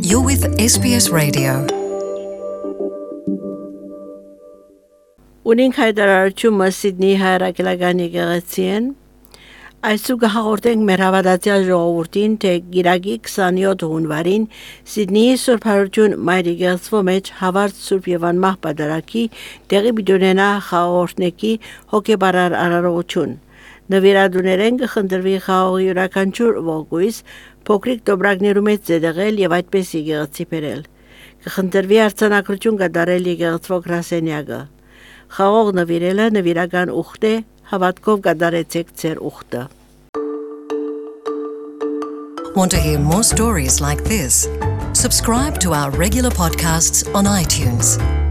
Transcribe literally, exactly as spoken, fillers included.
You're with S B S Radio. Ունենք հայտարարությունը Սիդնեի հայրաքելական եկեղեցին այսուգ հաղորդենք մեր հավատացյալ ժողովրդին, թե գիրակի քսանյոթ հունվարին Սիդնեի Սուրբ Հարություն Մայր եկեղեցվո մեջ հավարտ Սուրբ Եվան Մահ պատարագի տեղի բիդոնենա խաղորդնեկի հոգեբարար արարողություն։ Նվիրատուներեն կխնդրվի խաղողի յուրաքանչյուր ողգույս փոքրիկ դոբրակներում է ձեդեղել եւ այդպես եկեղեցի բերել։ Կխնդրվի արձանագրություն կատարել եկեղեցվո գրասենյակը։ Խաղող նվիրելը նվիրական ուխտ է, հավատքով կատարեցեք ձեր ուխտը։ Want to hear more stories like this? Subscribe to our regular podcasts on iTunes.